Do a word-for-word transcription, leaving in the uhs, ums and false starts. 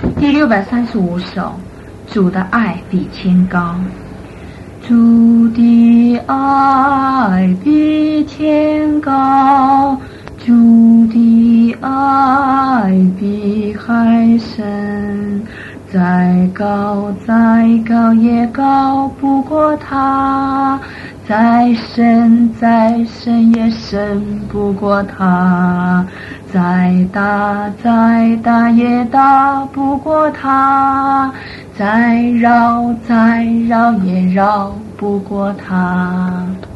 第六百三十五首，主的爱比天高。主的爱比天高，主的爱比海深，再高再高也高不过他，再深再深也深不过他，再大再大也大不过他，再绕再绕也绕不过他。